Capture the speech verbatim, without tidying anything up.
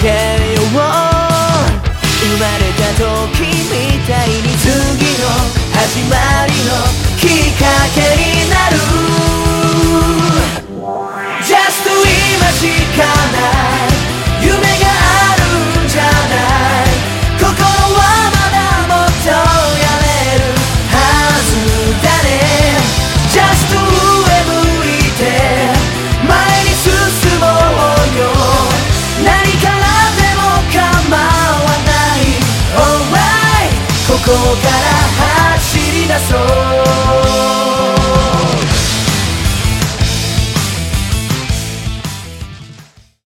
けよう。生まれた時みたいに次の始まりのきっかけになる。 Just 今しかない夢があるんじゃない。心はまだもっとやれるはずだね。 Just 上向いて前に進もうよ。何からでも構わない Alright ここから走り出そう。